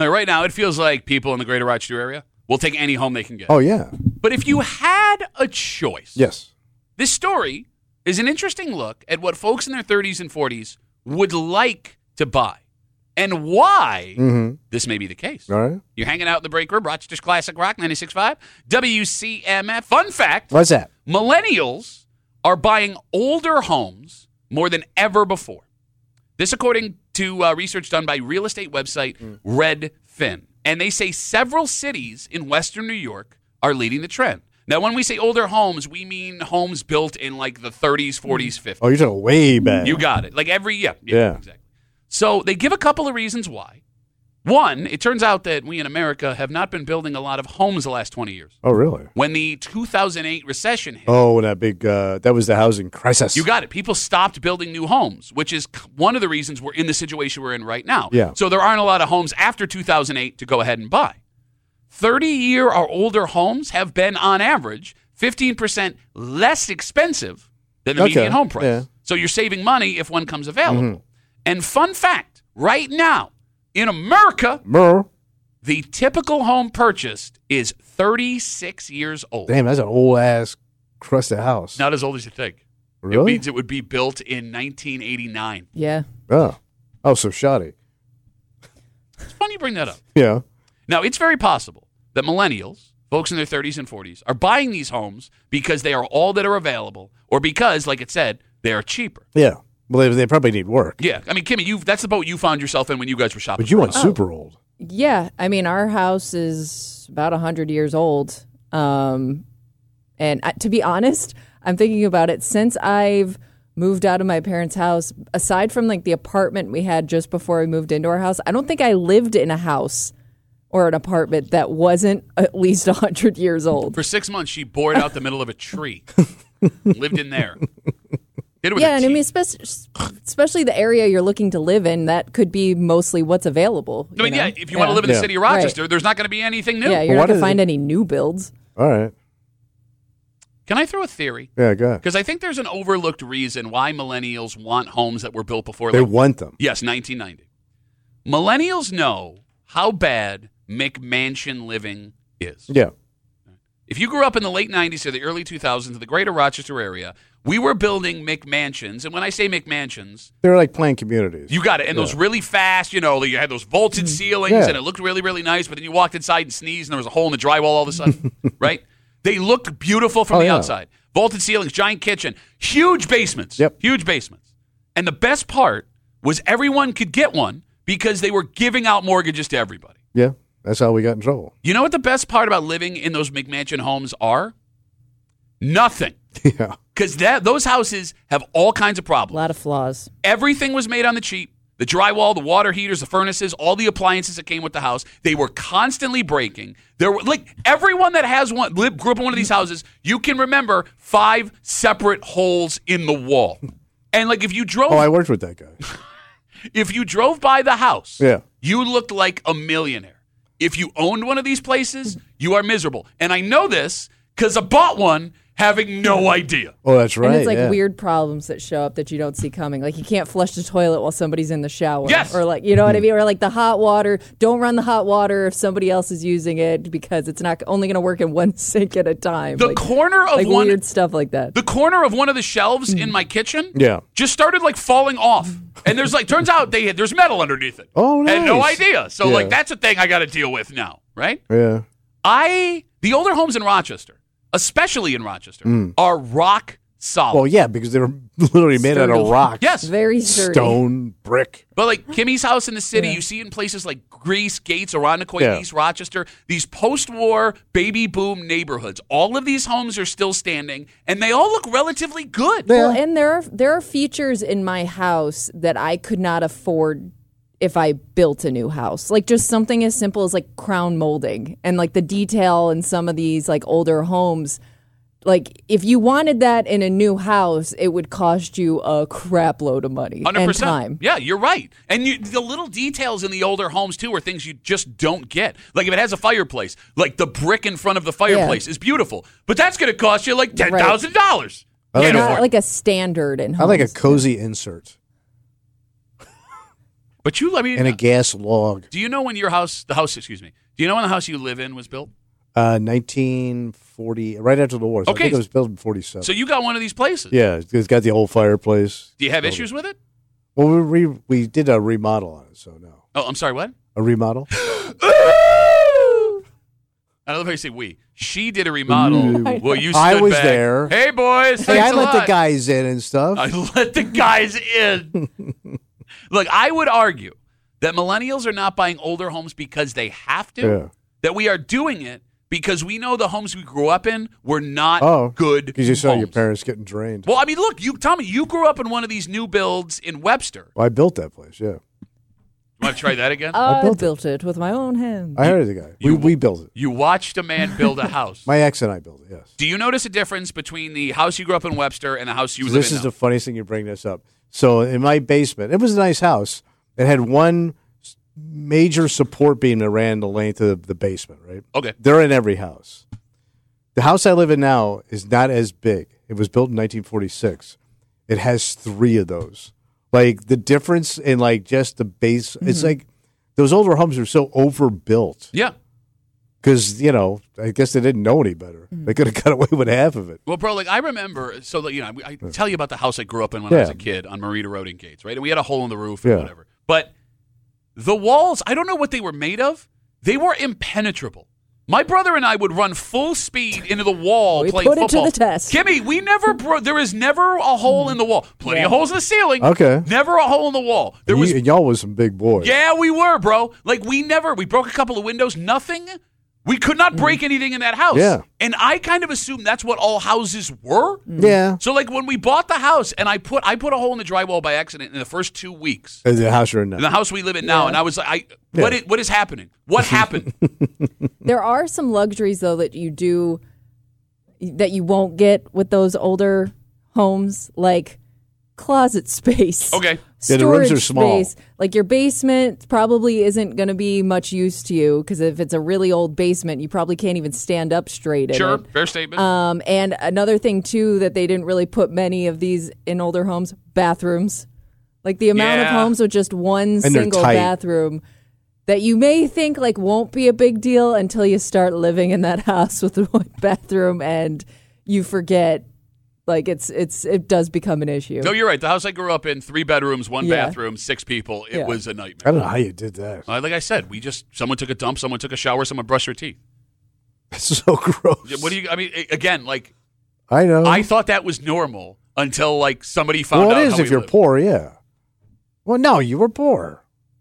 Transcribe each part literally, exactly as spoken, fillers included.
Like right now, it feels like people in the greater Rochester area will take any home they can get. Oh, yeah. But if you had a choice, Yes. this story is an interesting look at what folks in their thirties and forties would like to buy and why Mm-hmm. this may be the case. All right. You're hanging out in the break room, Rochester's Classic Rock, ninety-six point five, W C M F. Fun fact. What's that? Millennials are buying older homes more than ever before. This according to uh, research done by real estate website Mm. Redfin. And they say several cities in western New York are leading the trend. Now, when we say older homes, we mean homes built in like the thirties, forties, fifties. Oh, you're talking way back. You got it. Like every, yeah, yeah, Yeah. exactly. So they give a couple of reasons why. One, it turns out that we in America have not been building a lot of homes the last twenty years. Oh, really? When the two thousand eight recession hit, Oh, that big, uh, that was the housing crisis. you got it. People stopped building new homes, which is c- one of the reasons we're in the situation we're in right now. Yeah. So there aren't a lot of homes after two thousand eight to go ahead and buy. thirty-year or older homes have been, on average, fifteen percent less expensive than the Okay, median home price. yeah. So you're saving money if one comes available. Mm-hmm. And fun fact, right now, in America, Brr. the typical home purchased is thirty-six years old. Damn, that's an old-ass crusted house. Not as old as you think. Really? It means it would be built in nineteen eighty-nine. Yeah. Oh. Oh, so shoddy. It's funny you bring that up. Yeah. Now, it's very possible that millennials, folks in their thirties and forties, are buying these homes because they are all that are available or because, like it said, they are cheaper. Yeah. Well, they, they probably need work. Yeah. I mean, Kimmy, you that's the boat you found yourself in when you guys were shopping. But you for went a house. super old. Yeah. I mean, our house is about one hundred years old. Um, and I, to be honest, I'm thinking about it since I've moved out of my parents' house, aside from like the apartment we had just before we moved into our house, I don't think I lived in a house or an apartment that wasn't at least one hundred years old. For six months, she bored out the middle of a tree. Lived in there. Did it with Yeah, her and I mean, teeth. especially, especially the area you're looking to live in, that could be mostly what's available. I mean, you know? yeah, if you want to live in the Yeah. city of Rochester, there's not going to be anything new. Yeah, you're Well, not going why to find does any new builds. All right. Can I throw a theory? Yeah, go ahead. Because I think there's an overlooked reason why millennials want homes that were built before. They like, want them. yes, nineteen ninety. Millennials know how bad McMansion living is. Yeah. If you grew up in the late nineties or the early two thousands in the greater Rochester area, we were building McMansions. And when I say McMansions, They're like planned communities. you got it. And those really fast, you know, you had those vaulted ceilings Yeah. and it looked really, really nice. But then you walked inside and sneezed and there was a hole in the drywall all of a sudden, right? They looked beautiful from Oh, the yeah. outside. Vaulted ceilings, giant kitchen, huge basements. Yep. Huge basements. And the best part was everyone could get one because they were giving out mortgages to everybody. Yeah. That's how we got in trouble. You know what the best part about living in those McMansion homes are? Nothing. Yeah. Because that those houses have all kinds of A problems. lot of flaws. Everything was made on the cheap. The drywall, the water heaters, the furnaces, all the appliances that came with the house, they were constantly breaking. There were like everyone that has one lived, grew up in one of these houses, you can remember five separate holes in the wall. And like if you drove Oh, I worked with that guy. if you drove by the house, Yeah. you looked like a millionaire. If you owned one of these places, you are miserable. And I know this because I bought one having no idea. Oh, that's right. And it's like yeah. weird problems that show up that you don't see coming. Like you can't flush the toilet while somebody's in the shower. Yes. Or like, you know what I mean? Or like the hot water. Don't run the hot water if somebody else is using it because it's not only going to work in one sink at a time. The like, corner of like one weird stuff like that. the corner of one of the shelves in my kitchen Yeah. just started like falling off. And there's like turns out they had, there's metal underneath it. Oh, I had no nice. idea. So Yeah. like that's a thing I got to deal with now, right? Yeah. I the older homes in Rochester, especially in Rochester, are rock solid. Well, yeah, because they were literally made out of Sturdy. rock. Yes. Very sturdy. Stone, brick. But like Kimmy's house in the city, Yeah. you see it in places like Greece, Gates, Aranaquoy, Yeah. East Rochester, these post-war baby boom neighborhoods. All of these homes are still standing, and they all look relatively good. Yeah. Well, and there are there are features in my house that I could not afford if I built a new house. Like just something as simple as like crown molding and like the detail in some of these like older homes. Like if you wanted that in a new house, it would cost you a crap load of money one hundred and percent. time. Yeah, you're right. And you, the little details in the older homes, too, are things you just don't get. Like if it has a fireplace, like the brick in front of the fireplace is beautiful, but that's going to cost you like ten thousand dollars. I like Can't a- afford Not it. like a standard in I homes. like a cozy insert. But you, I mean, and a gas log. do you know when your house, the house, excuse me, do you know when the house you live in was built? Uh, nineteen forty, right after the war. So Okay. I think it was built in forty-seven. So you got one of these places. yeah, it's got the old fireplace. Do you have issues with it? Well, we re- we did a remodel on it, so no. Oh, I'm sorry, what? A remodel? I love how you say we. She did a remodel. Well, you stood I was back. there. Hey, boys. Hey, thanks I a let lot. the guys in and stuff. I let the guys in. Look, I would argue that millennials are not buying older homes because they have to. Yeah. That we are doing it because we know the homes we grew up in were not Oh, good because you saw homes. your parents getting drained. Well, I mean, look, you tell me, you grew up in one of these new builds in Webster. Well, I built that place, yeah. You want to try that again? I built built, it. it. with my own hands. I hired the guy. We, You- we built it. You watched a man build a house. My ex and I built it, yes. Do you notice a difference between the house you grew up in Webster and the house you So live this in is now? the funniest thing you bring this up. So in my basement, it was a nice house. It had one s- major support beam that ran the length of the basement, right? Okay. They're in every house. The house I live in now is not as big. It was built in nineteen forty-six. It has three of those. Like the difference in like just the base, it's like those older homes are so overbuilt Yeah. because, you know, I guess they didn't know any better. They could have got away with half of it. Well, bro, like I remember, so like, you know, I I tell you about the house I grew up in when I was Yeah. a kid on Marita Road in Gates, right? And we had a hole in the roof and Yeah. whatever. But the walls, I don't know what they were made of. They were impenetrable. My brother and I would run full speed into the wall We playing put it to football. the test. Kimmy, we never bro- there is never a hole in the wall. Plenty Yeah. of holes in the ceiling. Okay. Never a hole in the wall. There And was you, and y'all was some big boys. Yeah, we were, bro. Like we never we broke a couple of windows, nothing. We could not break anything in that house. Yeah. And I kind of assumed that's what all houses were. Yeah. So like when we bought the house and I put I put a hole in the drywall by accident in the first two weeks And the house you're in in now. the house we live in now, Yeah. and I was like, I what Yeah. is, what is happening? What happened? There are some luxuries though that you do that you won't get with those older homes, like closet space. Okay. Yeah, the rooms Storage are small. space. Like your basement probably isn't going to be much use to you because if it's a really old basement, you probably can't even stand up straight in Sure, it. fair statement. Um, and another thing too that they didn't really put many of these in older homes: bathrooms. Like the amount of Yeah. homes with just one they're single tight. bathroom that you may think like won't be a big deal until you start living in that house with one bathroom and you forget. Like it's it's it does become an issue. no, you're right. The house I grew up in, three bedrooms, one Yeah. bathroom, six people. It Yeah. was a I nightmare. don't know how you did that. Uh, like I said, we just someone took a dump, someone took a shower, someone brushed their teeth. It's so gross. What do you? I mean, a- again, like I know. I thought that was normal until like somebody found well, out. it is how if we you're lived. poor, yeah. Well, no, you were poor.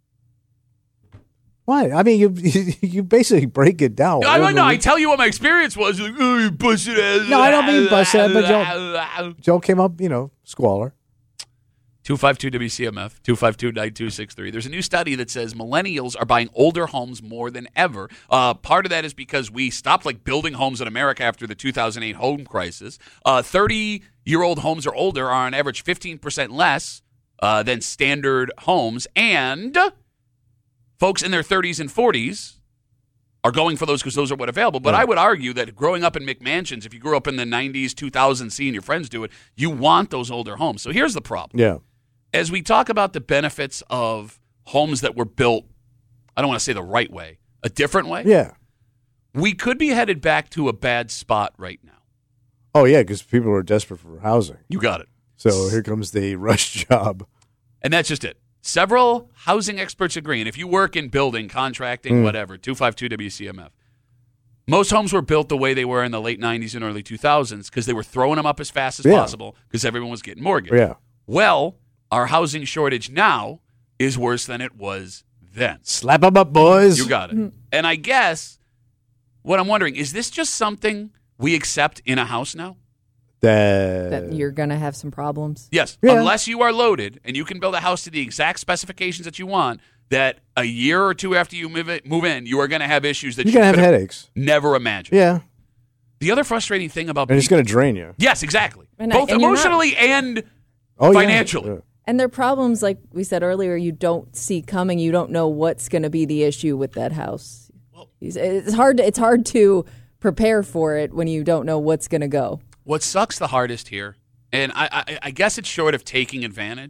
What? I mean, you you basically break it down. I don't know. I tell you what my experience was. You're like, oh, you busted ass. No, I don't mean busted ass, but Joe came up, you know, squalor. two five two W C M F, two five two, nine two six three. There's a new study that says millennials are buying older homes more than ever. Uh, part of that is because we stopped like building homes in America after the two thousand eight home crisis. Uh, thirty-year-old homes or older are on average fifteen percent less uh, than standard homes. And folks in their thirties and forties are going for those because those are what available. But I would argue that growing up in McMansions, if you grew up in the nineties, two thousands, seeing your friends do it, you want those older homes. So here's the problem. Yeah. As we talk about the benefits of homes that were built, I don't want to say the right way, a different way, Yeah. we could be headed back to a bad spot right now. Oh, yeah, because people are desperate for housing. You got it. So here comes the rush job. And that's just it. Several housing experts agree, and if you work in building, contracting, whatever, two five two W C M F, most homes were built the way they were in the late nineties and early two thousands because they were throwing them up as fast as Yeah. possible because everyone was getting mortgaged. Yeah. Well, our housing shortage now is worse than it was then. Slap them up, boys. You got it. And I guess what I'm wondering, is this just something we accept in a house now? That, that you're gonna have some problems. Yes. Yeah. Unless you are loaded and you can build a house to the exact specifications that you want, that a year or two after you move, it, move in, you are going to have issues that you're you going to have could headaches. never imagined. Yeah. The other frustrating thing about And it's people- going to drain you. Yes, exactly. And I- Both and you're not- emotionally and Oh, yeah. financially. Yeah. And they're problems, like we said earlier, you don't see coming. You don't know what's going to be the issue with that house. It's- It's hard. To, it's hard to prepare for it when you don't know what's going to go. What sucks the hardest here, and I, I, I guess it's short of taking advantage,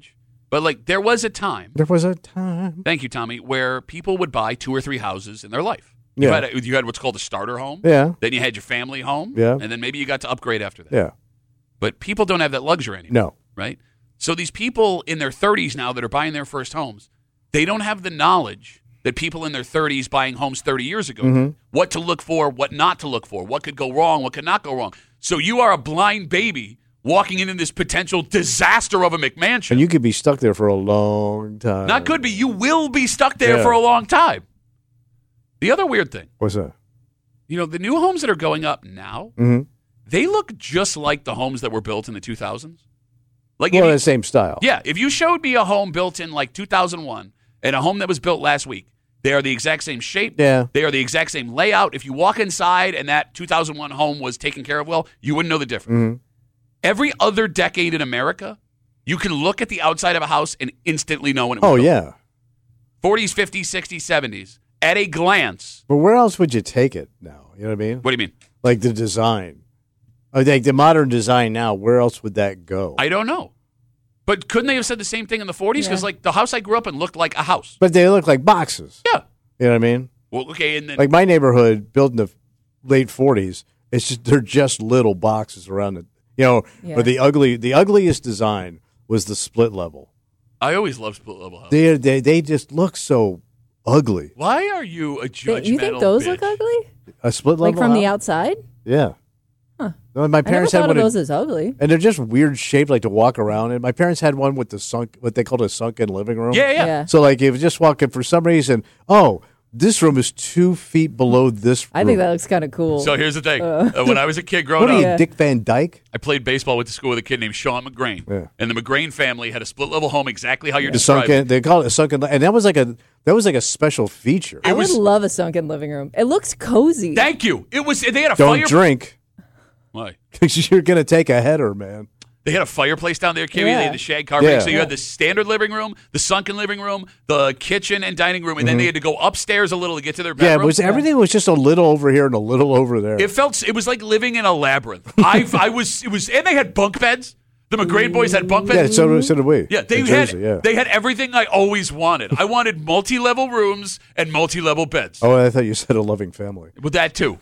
But like there was a time. There was a time. Thank you, Tommy, where people would buy two or three houses in their life. You, Yeah. had, a, you had what's called a starter home. Yeah. Then you had your family home. Yeah. And then maybe you got to upgrade after that. Yeah. But people don't have that luxury anymore. No. Right? So these people in their thirties now that are buying their first homes, they don't have the knowledge that people in their thirties buying homes thirty years ago, Mm-hmm. what to look for, what not to look for, what could go wrong, what could not go wrong. So you are a blind baby walking into this potential disaster of a McMansion. And you could be stuck there for a long time. Not could be. You will be stuck there Yeah. for a long time. The other weird thing, What's that? you know, the new homes that are going up now, Mm-hmm. they look just like the homes that were built in the two thousands. Like, if Well, you- the same style. yeah, if you showed me a home built in like two thousand one and a home that was built last week, they are the exact same shape. Yeah. They are the exact same layout. If you walk inside and that two thousand one home was taken care of well, you wouldn't know the difference. Mm-hmm. Every other decade in America, you can look at the outside of a house and instantly know when it was Oh, built. yeah. forties, fifties, sixties, seventies. At a glance. But where else would you take it now? You know what I mean? What do you mean? Like the design. I think the modern design now, where else would that go? I don't know. But couldn't they have said the same thing in the forties? Because Yeah. like the house I grew up in looked like a house. But they look like boxes. Yeah. You know what I mean? Well, okay, and then Like my neighborhood, built in the late forties, it's just they're just little boxes around it. You know, Yeah. but the ugly, the ugliest design was the split level. I always loved split level houses. They they they just look so ugly. Why are you a They- judgmental you think those bitch? look ugly? A split level, Like from the house? outside? Yeah. Huh. No, my I never parents had thought one, of in- those as ugly. and they're just weird shaped, like to walk around in. My parents had one with the sunk, what they called a sunken living room. Yeah, yeah. Yeah. So like, if you just walk in for some reason, oh, this room is two feet below this room. I think that looks kind of cool. So here's the thing. Uh, when I was a kid growing What are up, you, Yeah. Dick Van Dyke? I played baseball with the school with a kid named Sean McGrain. Yeah. And the McGrain family had a split level home exactly how you're The describing. sunken. They call it a sunken, and that was like a that was like a special feature. I It was- would love a sunken living room. It looks cozy. Thank you. It was they had a Don't fire drink, Why? because you're gonna take a header, man. They had a fireplace down there, Kimmy. They Yeah. had the shag carpeting. Yeah. So you had the standard living room, the sunken living room, the kitchen and dining room, and then they had to go upstairs a little to get to their Mm-hmm. Yeah, bedroom. it was everything was just a little over here and a little over there. It felt it was like living in a labyrinth. I I was it was and they had bunk beds. The McGrain boys had bunk yeah, beds. so do- so did we. Yeah, they In had Jersey, yeah. they had everything I always wanted. I wanted multi-level rooms and multi-level beds. Oh, I thought you said a loving family. With that too.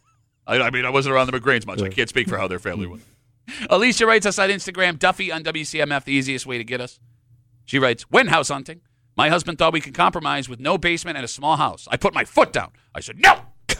I, I mean, I wasn't around the McGrains much. I can't speak for how their family was. Alicia writes us on Instagram, Duffy on W C M F, the easiest way to get us. She writes, when house hunting, my husband thought we could compromise with no basement and a small house. I put my foot down. I said, no.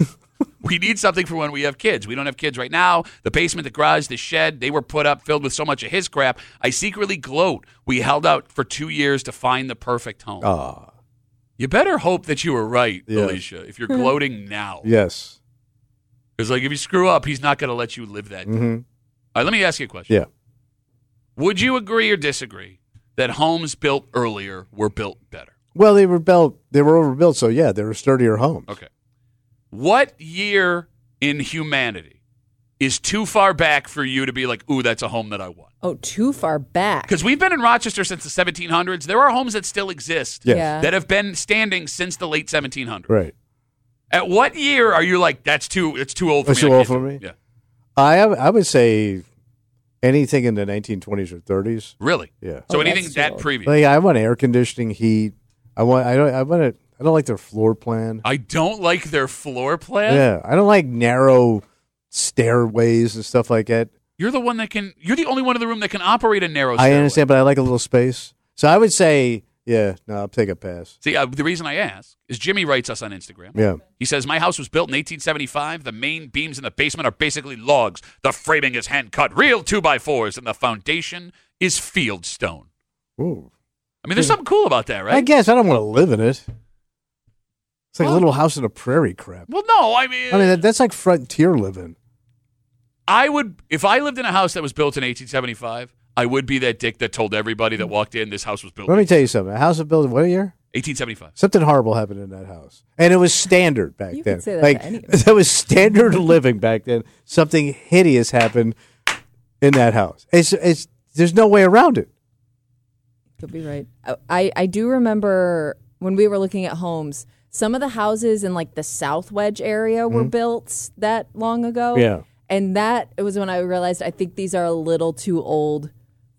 We need something for when we have kids. We don't have kids right now. The basement, the garage, the shed, they were put up filled with so much of his crap. I secretly gloat. We held out for two years to find the perfect home. Ah, You better hope that you were right, Yeah. Alicia, if you're gloating now. yes. Because, like, if you screw up, he's not going to let you live that. day. hmm All right, let me ask you a question. Yeah. Would you agree or disagree that homes built earlier were built better? Well, they were built. They were overbuilt, so yeah, they were sturdier homes. Okay. What year in humanity is too far back for you to be like, ooh, that's a home that I want? Oh, too far back. Because we've been in Rochester since the seventeen hundreds. There are homes that still exist Yes. Yeah. that have been standing since the late seventeen hundreds. Right. At what year are you like, that's too, it's too old for That's me? too I old can't for do it." me? Yeah. I I would say anything in the nineteen twenties or thirties. Really? Yeah. So Oh, anything that's too that old. previous? Like I want air conditioning, heat. I want. I don't. I want it. I don't like their floor plan. I don't like their floor plan. Yeah. I don't like narrow stairways and stuff like that. You're the one that can. You're the only one in the room that can operate a narrow. I stairway. understand, but I like a little space. So I would say, yeah, no, I'll take a pass. See, uh, the reason I ask is Jimmy writes us on Instagram. Yeah. He says, my house was built in eighteen seventy-five. The main beams in the basement are basically logs. The framing is hand cut, real two by fours, and the foundation is field stone. Ooh. I mean, there's something cool about that, right? I guess I don't want to live in it. It's like Well- a little house in a prairie crap. Well, no, I mean, I mean, that, that's like frontier living. I would, if I lived in a house that was built in eighteen seventy-five, I would be that dick that told everybody that walked in, this house was built Let in me tell you something. A house was built in what year? eighteen seventy-five. Something horrible happened in that house, and it was standard back You then. could say that like to anyone. that was standard living back then. Something hideous happened in that house. It's it's there's no way around it. Could be right. I, I do remember when we were looking at homes, some of the houses in like the South Wedge area were built that long ago. Yeah. And that it was when I realized I think these are a little too old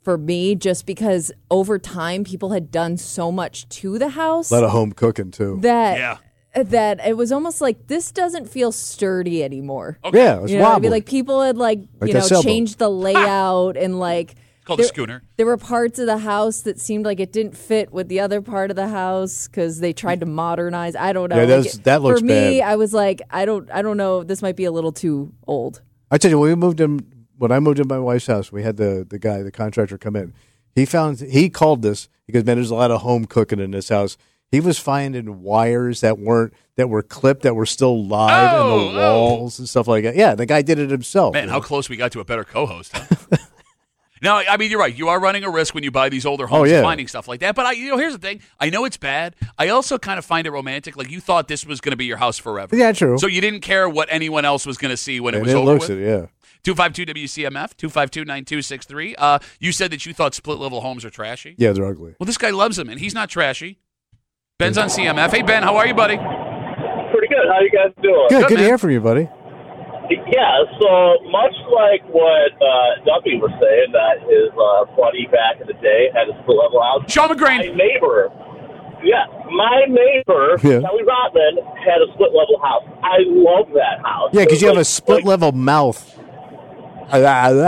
for me, just because over time people had done so much to the house A lot of home cooking, too. that Yeah. that it was almost like this doesn't feel sturdy anymore. Okay. Yeah, it was You know what I wobbly. mean? Like people had like, Like you that know sailboat. changed the layout and like Called there, a schooner. There were parts of the house that seemed like it didn't fit with the other part of the house because they tried to modernize. I don't know. Yeah, Like, that's- that looks for me. bad. I was like, I don't, I don't know. This might be a little too old. I tell you, when we moved in, when I moved in my wife's house, we had the, the guy, the contractor, come in. He found, he called this because, man, there's a lot of home cooking in this house. He was finding wires that weren't, that were clipped, that were still live Oh, in the walls and stuff like that. Yeah, the guy did it himself. Man, you how know? close we got to a better co-host. Huh? No, I mean, you're right. You are running a risk when you buy these older homes Oh, yeah. finding stuff like that. But I, you know, here's the thing. I know it's bad. I also kind of find it romantic. Like you thought this was going to be your house forever. Yeah, true. So you didn't care what anyone else was going to see when it and was it over looks with. it, yeah. two five two W C M F, two five two, nine two six three. Uh, you said that you thought split-level homes are trashy. Yeah, they're ugly. Well, this guy loves them, and he's not trashy. Ben's on C M F. Hey, Ben, how are you, buddy? Pretty good. How you guys doing? Good, Good, good to man. hear from you, buddy. Yeah, so much like what uh, Duffy was saying, that his uh, buddy back in the day had a split level house. Sean My McGrain. neighbor, yeah, my neighbor, Yeah. Kelly Rotman, had a split level house. I love that house. Yeah, because you have a Like- split like, level mouth. You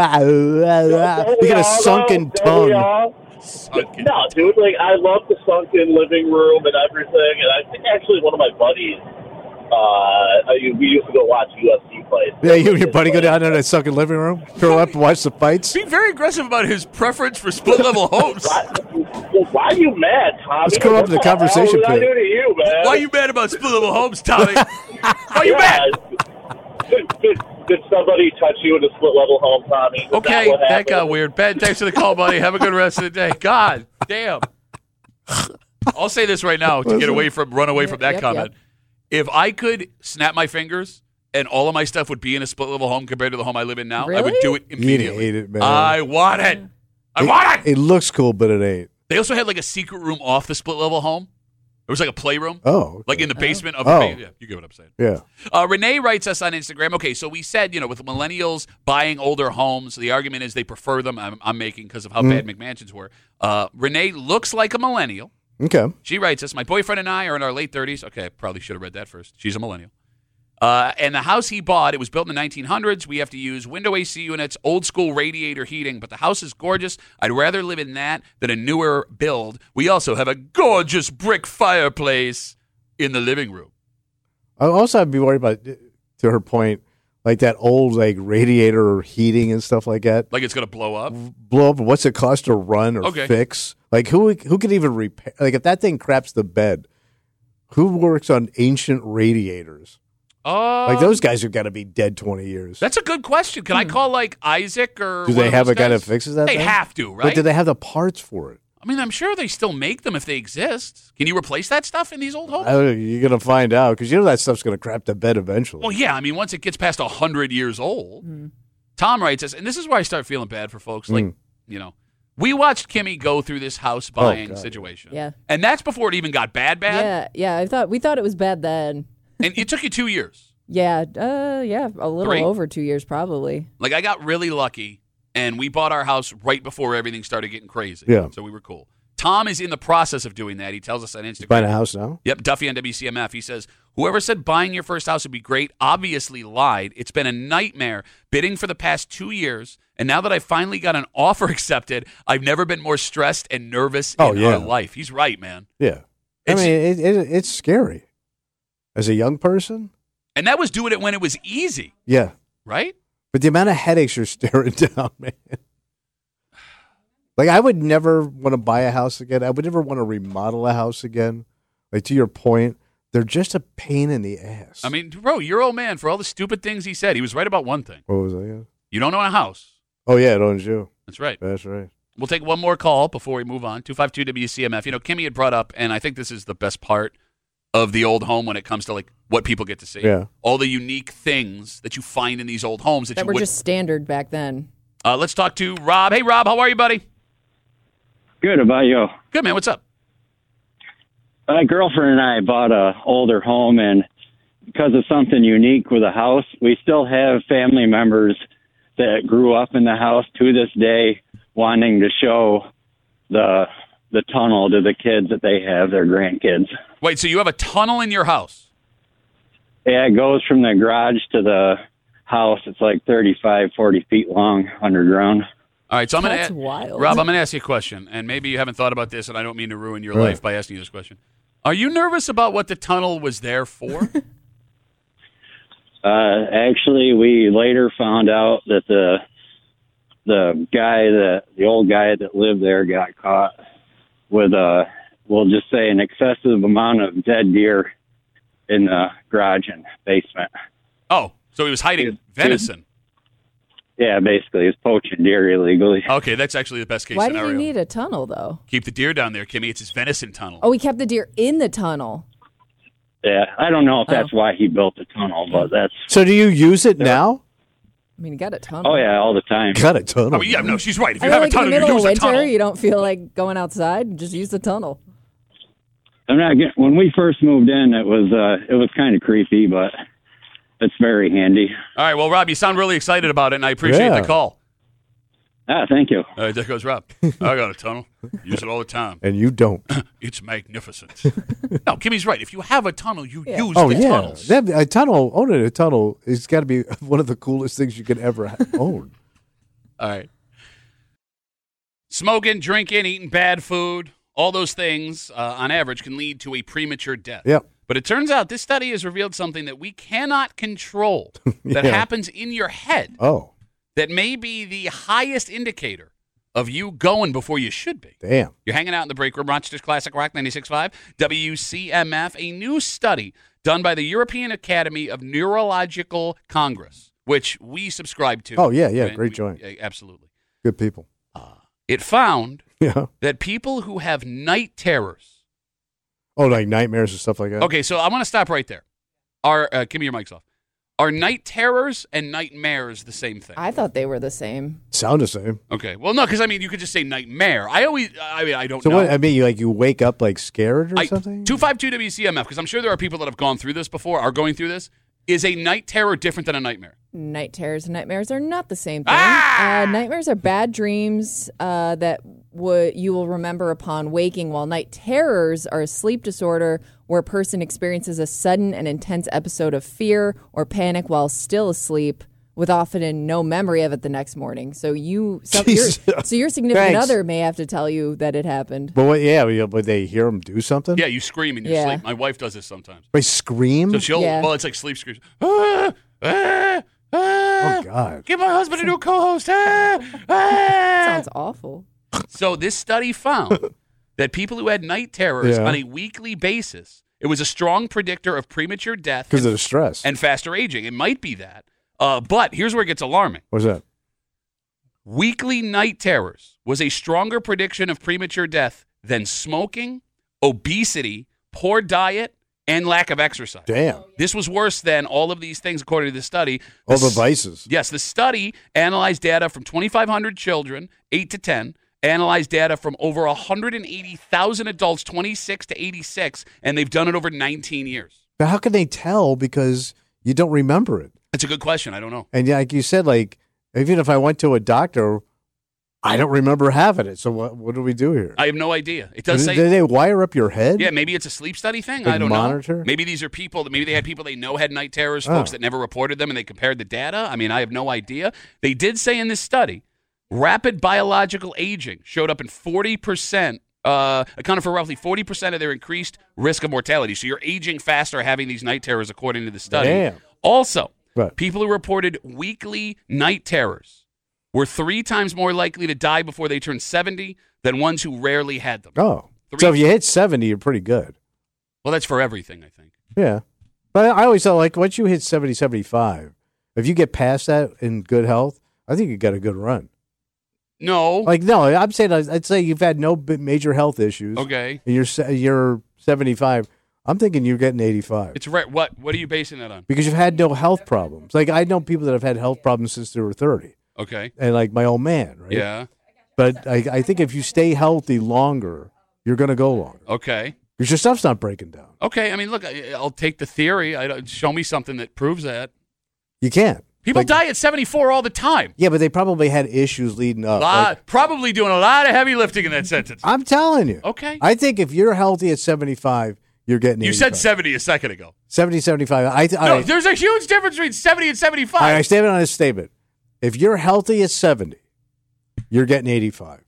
don't we get a all, sunken though? Don't we tongue. all? Sunken. No, dude, like I love the sunken living room and everything. And I think actually one of my buddies, uh, we used to go watch U F C fights. Yeah, you and your buddy go down there in that sunken living room, curl up and watch the fights. Being very aggressive about his preference for split-level homes. Why, well, why are you mad, Tommy? Let's go up to the What hell conversation did I pit. do to you, man? Why are you mad about split-level homes, Tommy? Why are you Yeah. mad? Did, did, did somebody touch you in a split level home, Tommy? Is Okay, that, what that happened? got weird. Ben, thanks for the call, buddy. Have a good rest of the day. God damn. I'll say this right now to get away from, run away from that Yep, comment. If I could snap my fingers and all of my stuff would be in a split-level home compared to the home I live in now, I would Really? do it You'd immediately. hate it, man. I want it. I want it. It looks cool, but it ain't. They also had like a secret room off the split-level home. It was like a playroom. Oh, okay. Like in the basement of Oh. the ba- yeah, you get what I'm saying. Yeah. Uh, Renee writes us on Instagram. Okay, so we said, you know, with millennials buying older homes, the argument is they prefer them. I'm, I'm making because of how bad McMansions were. Uh, Renee looks like a millennial. Okay. She writes us, my boyfriend and I are in our late thirties. Okay, I probably should have read that first. She's a millennial. Uh, and the house he bought, it was built in the nineteen hundreds. We have to use window A C units, old school radiator heating, but the house is gorgeous. I'd rather live in that than a newer build. We also have a gorgeous brick fireplace in the living room. I also I'd be worried about, to her point, like that old like radiator or heating and stuff like that. Like it's going to blow up. Blow up. What's it cost to run or Okay. fix? Like who who could even repair? Like if that thing craps the bed, who works on ancient radiators? Oh, Like those guys have got to be dead twenty years. That's a good question. Can I call like Isaac or Do one they of have those a guy guys? that fixes that They thing? have to, right? But do they have the parts for it? I mean, I'm sure they still make them if they exist. Can you replace that stuff in these old homes? I don't know, you're gonna find out because you know that stuff's gonna crap the bed eventually. Well, yeah. I mean, once it gets past one hundred years old. Tom writes us, and this is where I start feeling bad for folks. Like, Mm. you know, we watched Kimmy go through this house buying God. situation. Yeah. And that's before it even got bad, bad. Yeah, yeah. I thought we thought it was bad then. And it took you two years. Yeah, uh, yeah, a little Three? over two years probably. Like, I got really lucky, and we bought our house right before everything started getting crazy. Yeah. So we were cool. Tom is in the process of doing that. He tells us on Instagram. Buying a house now? Yep, Duffy on W C M F. He says, whoever said buying your first house would be great obviously lied. It's been a nightmare bidding for the past two years. And now that I finally got an offer accepted, I've never been more stressed and nervous Oh, in yeah. our life. He's right, man. Yeah. I It's- mean, it, it, it's scary as a young person. And that was doing it when it was easy, Yeah, right? but the amount of headaches you're staring down, man. Like I would never want to buy a house again. I would never want to remodel a house again. Like to your point, they're just a pain in the ass. I mean, bro, your old man, for all the stupid things he said, he was right about one thing. what was that? Yeah. You don't own a house. Oh yeah, it owns you. That's right. That's right. We'll take one more call before we move on. two five two W C M F. You know, Kimmy had brought up, and I think this is the best part of the old home when it comes to like what people get to see. Yeah. All the unique things that you find in these old homes that, That you were would. just standard back then. Uh, let's talk to Rob. Hey, Rob, how are you, buddy? Good, about you? Good, man. What's up? My girlfriend and I bought a older home, and because of something unique with the house, we still have family members that grew up in the house to this day. wanting to show the the tunnel to the kids that they have, their grandkids. Wait, so you have a tunnel in your house? Yeah, it goes from the garage to the house. It's like thirty-five, forty feet long underground. All right, so I'm going That's to wild. Rob, I'm going to ask you a question, and maybe you haven't thought about this, and I don't mean to ruin your Right. life by asking you this question. Are you nervous about what the tunnel was there for? Uh, actually, we later found out that the the guy that the old guy that lived there got caught with a, we'll just say, an excessive amount of dead deer in the garage and basement. Oh, so he was hiding Dude, venison. Yeah, basically, he's poaching deer illegally. Okay, that's actually the best case Why did scenario. you need a tunnel, though? Keep the deer down there, Kimmy. It's his venison tunnel. Oh, we kept the deer in the tunnel. Yeah, I don't know if that's Oh. why he built the tunnel, but that's. So do you use it now? I mean, you got a tunnel. Oh yeah, all the time. Got a tunnel. I mean, yeah, no, she's right. If I you feel have like a tunnel, in the you middle use of a winter, tunnel. you don't feel like going outside. Just use the tunnel. I'm not getting, when we first moved in, it was uh, it was kind of creepy, but it's very handy. All right, well, Rob, you sound really excited about it, and I appreciate Yeah. the call. Ah, thank you. All right, there goes Rob. I got a tunnel. Use it all the time. And you don't. It's magnificent. No, Kimmy's right. If you have a tunnel, you Yeah. use Oh the yeah, tunnels. that, a tunnel. Owning a tunnel has got to be one of the coolest things you could ever ha- own. All right. Smoking, drinking, eating bad food, all those things, uh, on average, can lead to a premature death. Yep. But it turns out this study has revealed something that we cannot control that Yeah. happens in your head Oh, that may be the highest indicator of you going before you should be. damn. You're hanging out in the break room, Rochester's Classic Rock ninety-six point five, W C M F, a new study done by the European Academy of Neurological Congress, which we subscribe to. Oh, yeah, yeah, Right? great We- joint. uh, Absolutely. Good people. It found Yeah. that people who have night terrors. Oh, like nightmares and stuff like that. Okay, so I want to stop right there. Are uh, give me your mics off. Are night terrors and nightmares the same thing? I thought they were the same. Sound the same. Okay, well, no, because I mean, you could just say nightmare. I always, I mean, I don't So know. what? I mean, you like you wake up like scared or something? two five two W C M F, because I'm sure there are people that have gone through this before, are going through this. Is a night terror different than a nightmare? Night terrors and nightmares are not the same thing. Ah! Uh, nightmares are bad dreams uh, that would you will remember upon waking, while night terrors are a sleep disorder where a person experiences a sudden and intense episode of fear or panic while still asleep, with often no memory of it the next morning. So you, so, your, Jesus. so your significant Thanks. other may have to tell you that it happened. But what? Yeah, but but they hear them do something. Yeah, you scream in your Yeah. sleep. My wife does this sometimes. They scream. So she'll, Yeah. well, it's like sleep screams. Ah, ah, ah, Oh God. Give my husband a new co-host. Ah, ah. Sounds awful. So this study found that people who had night terrors Yeah. on a weekly basis, it was a strong predictor of premature death Because and, of the stress. and faster aging. It might be that. Uh, but here's where it gets alarming. What's that? Weekly night terrors was a stronger prediction of premature death than smoking, obesity, poor diet, and lack of exercise. Damn. This was worse than all of these things, according to the study. All the s- vices. Yes, the study analyzed data from twenty-five hundred children, eight to ten, analyzed data from over one hundred eighty thousand adults, twenty-six to eighty-six, and they've done it over nineteen years. But how can they tell because you don't remember it? That's a good question. I don't know. And yeah, like you said, like even if I went to a doctor, I don't remember having it. So what? What do we do here? I have no idea. It does Did, say. did they wire up your head? Yeah, maybe it's a sleep study thing. Like I don't monitor? know. Maybe these are people that maybe they had people they know had night terrors, Oh. folks that never reported them, and they compared the data. I mean, I have no idea. They did say in this study, rapid biological aging showed up in forty percent, uh, accounted for roughly forty percent of their increased risk of mortality. So you're aging faster having these night terrors, according to the study. Damn. Also, Right. people who reported weekly night terrors were three times more likely to die before they turned seventy than ones who rarely had them. Oh. Three- So if you hit seventy, you're pretty good. Well, that's for everything, I think. Yeah. But I always thought, like, once you hit seventy, seventy-five, if you get past that in good health, I think you got a good run. No. Like, no, I'm saying, I'd say you've had no bi- major health issues. Okay. And you're, se- you're seventy-five. I'm thinking you're getting eighty-five. It's right. What? What are you basing that on? Because you've had no health problems. Like, I know people that have had health problems since they were thirty. Okay. And, like, my old man, right? Yeah. But I, I think if you stay healthy longer, you're going to go longer. Okay. Because your stuff's not breaking down. Okay. I mean, look, I- I'll take the theory. I don't, show me something that proves that. You can't. People Like- die at seventy-four all the time. Yeah, but they probably had issues leading up. Lot- Like, probably doing a lot of heavy lifting in that sentence. I'm telling you. Okay. I think if you're healthy at seventy-five, you're getting You eighty-five. said seventy a second ago. seventy, seventy-five. I, th- No, I, there's a huge difference between seventy and seventy-five. I, I stand on this statement. If you're healthy at seventy, you're getting eighty-five.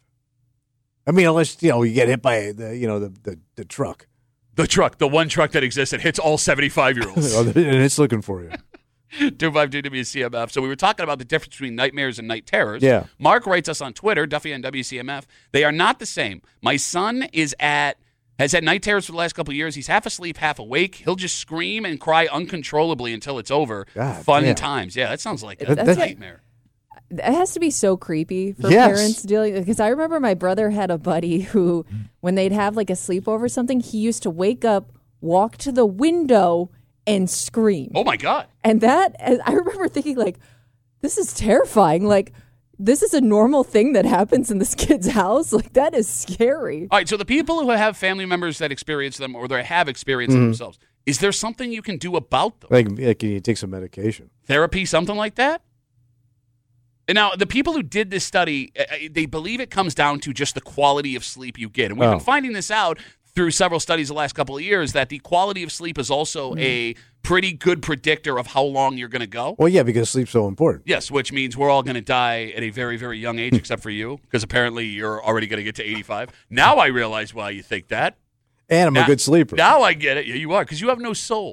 I mean, unless, you know, you get hit by the, you know, the, the, the truck. The truck, the one truck that exists that hits all seventy-five-year-olds. and it's looking for you. two five two W C M F. So we were talking about the difference between nightmares and night terrors. Yeah. Mark writes us on Twitter, Duffy on W C M F. They are not the same. My son is at has had night terrors for the last couple of years. He's half asleep, half awake. He'll just scream and cry uncontrollably until it's over. God Fun damn. times. Yeah, that sounds like a That's like- nightmare. It has to be so creepy for Yes. parents dealing because I remember my brother had a buddy who, when they'd have like a sleepover or something, he used to wake up, walk to the window, and scream. Oh, my God. And that, and I remember thinking, like, this is terrifying. Like, this is a normal thing that happens in this kid's house. Like, that is scary. All right, so the people who have family members that experience them or they have experienced Mm-hmm. them themselves, is there something you can do about them? Like, like, can you take some medication? Therapy, something like that? And now, the people who did this study, uh, they believe it comes down to just the quality of sleep you get. And we've Oh. been finding this out through several studies the last couple of years that the quality of sleep is also a pretty good predictor of how long you're going to go. Well, yeah, because sleep's so important. Yes, which means we're all going to die at a very, very young age, except for you, because apparently you're already going to get to eighty-five. Now I realize why you think that. And I'm Now- a good sleeper. Now I get it. Yeah, you are, because you have no soul.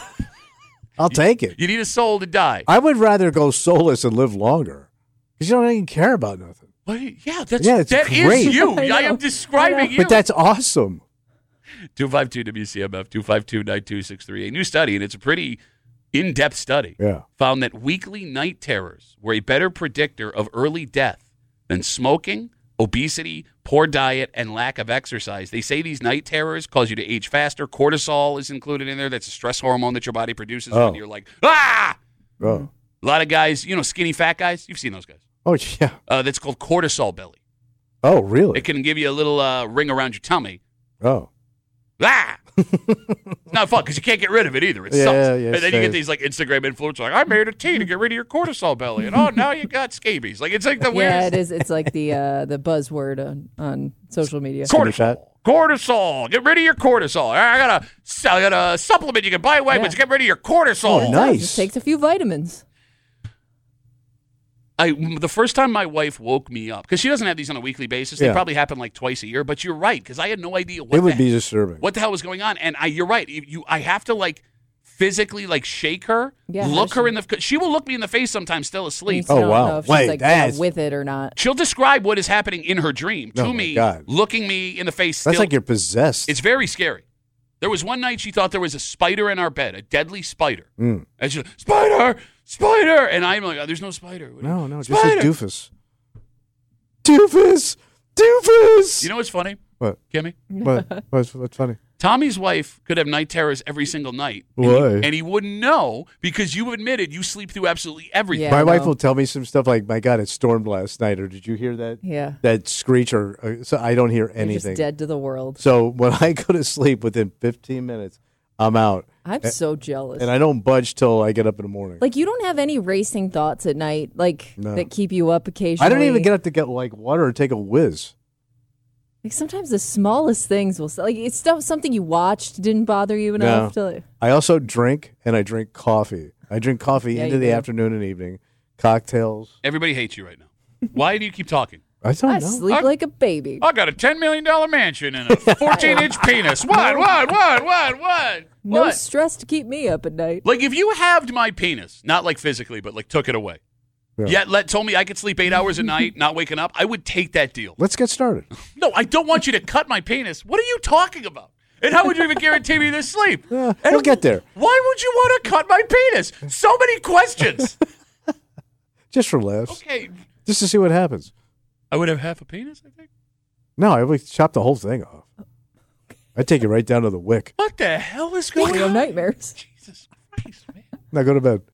I'll take it. You need a soul to die. I would rather go soulless and live longer because you don't even care about nothing. But yeah, that's Yeah, it's that is great. you. I I, am know. describing you. But that's awesome. two five two W C M F, two five two, nine two six three. A new study, and it's a pretty in-depth study, Yeah. found that weekly night terrors were a better predictor of early death than smoking, obesity, poor diet, and lack of exercise. They say these night terrors cause you to age faster. Cortisol is included in there. That's a stress hormone that your body produces Oh. when you're like, ah! Oh, A lot of guys, you know, skinny fat guys. You've seen those guys. oh yeah. Uh, that's called cortisol belly. Oh, really? It can give you a little uh, ring around your tummy. Oh, Ah! It's not fun because you can't get rid of it either. It Yeah, sucks. yeah, and then you same. get these like Instagram influencers like, I made a tea to get rid of your cortisol belly. And oh, now you got scabies. Like, it's like the Yeah, weirdest. it is. It's like the uh, the buzzword on, on social media. Skinny Cortisol. fat. Cortisol. Get rid of your cortisol. I got a, I got a supplement you can buy away, Yeah. but get rid of your cortisol. Oh, nice. It just takes a few vitamins. I, the first time my wife woke me up, because she doesn't have these on a weekly basis. They Yeah. probably happen like twice a year, but you're right, because I had no idea what it would the be disturbing. what the hell was going on. And I, you're right. You, you, I have to like physically like shake her, Yeah, look how her does in the. She will look me in the face sometimes, still You asleep. still Oh, don't wow. know if she's Wait, like that's- yeah, with it or not. She'll describe what is happening in her dream to Oh, my me, God. looking me in the face. Still, That's like you're possessed. it's very scary. There was one night she thought there was a spider in our bed, a deadly spider. Mm. And she, spider, spider, and I'm like, oh, there's no spider. No, no, just a Spider. doofus. Doofus! Doofus! You know what's funny, what? Kimmy? What? What's, what's funny? Tommy's wife could have night terrors every single night. And Why? He, and he wouldn't know because you admitted you sleep through absolutely everything. Yeah. My I wife know. will tell me some stuff like, "My God, it stormed last night," or "Did you hear that? Yeah. That screech?" Or uh, so I don't hear You're anything. just dead to the world. So when I go to sleep, within fifteen minutes, I'm out, I'm so jealous. and I don't budge till I get up in the morning. Like, you don't have any racing thoughts at night, like, No. that keep you up occasionally. I don't even get up to get like water or take a whiz. Like, sometimes the smallest things will, like, it's stuff, something you watched didn't bother you enough to. I also drink, and I drink coffee. I drink coffee Yeah, into you the do. afternoon and evening, cocktails. Everybody hates you right now. Why do you keep talking? I don't I know. sleep I- like a baby. I got a ten million dollars mansion and a fourteen inch penis. What, what, what, what, what? No What? stress to keep me up at night. Like, if you halved my penis, not like physically, but like took it away, Yeah. yet let told me I could sleep eight hours a night, not waking up, I would take that deal. Let's get started. No, I don't want you to cut my penis. What are you talking about? And how would you even guarantee me this sleep? Uh, we'll get there. Why would you want to cut my penis? So many questions. Just for laughs. Okay, Just to see what happens. I would have half a penis, I think. No, I would chop the whole thing off. I'd take it right down to the wick. What the hell is We going have on? nightmares. Jesus Christ, man. Now go to bed.